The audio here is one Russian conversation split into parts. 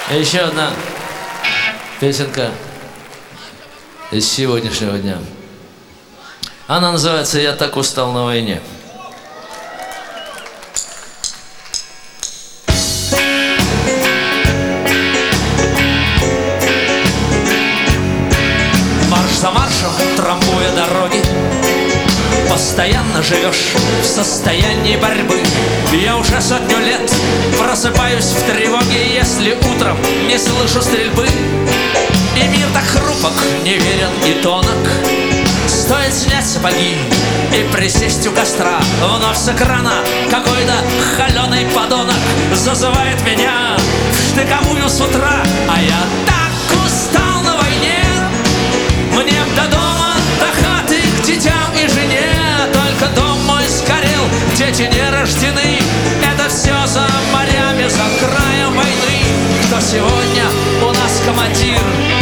И еще одна песенка из сегодняшнего дня. Она называется «Я так устал на войне». Марш за маршем, трамбуя дороги, постоянно живешь в состоянии борьбы. Я уже сотню лет просыпаюсь в тревоге, если утром не слышу стрельбы. И мир так хрупок, неверен и тонок. Стоит снять сапоги и присесть у костра, вновь с экрана какой-то холеный подонок зазывает меня в штыковую с утра. А я так устал на войне, мне б до дома, до хаты, к детям и жене. Только дом мой сгорел, дети не рождены. Это все за морями, за краем войны. Кто сегодня у нас командир?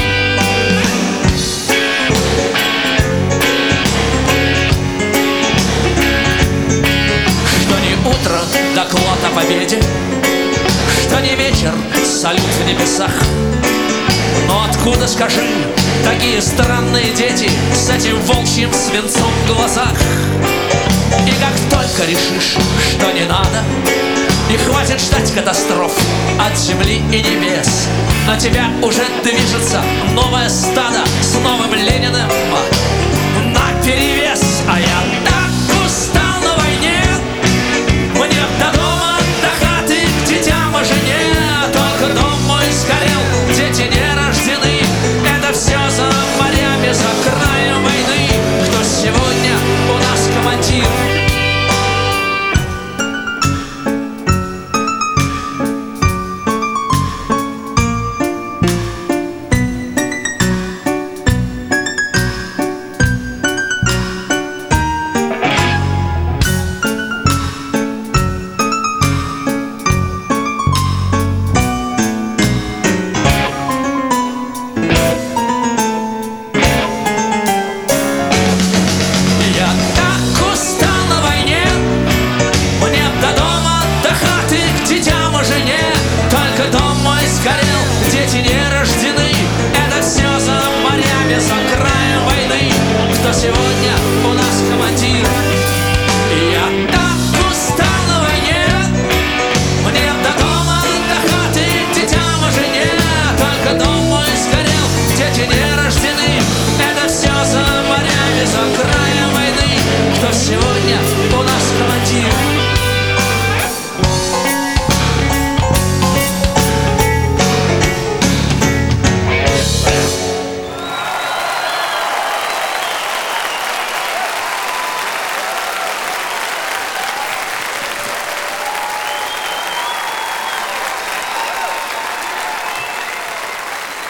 Что не утро, доклад о победе, что не вечер, салют в небесах. Но откуда, скажи, такие странные дети с этим волчьим свинцом в глазах? И как только решишь, что не надо, и хватит ждать катастроф от земли и небес, на тебя уже движется новое стадо с новым Лениным наперевес. А я так устал на войне, мне до дома, до хаты, к детям и жене. Только дом мой сгорел, дети не рождены. Это все за морями, за краем войны. Кто сегодня у нас командир? Дети не рождены, это все за морями, за краем войны. Кто сегодня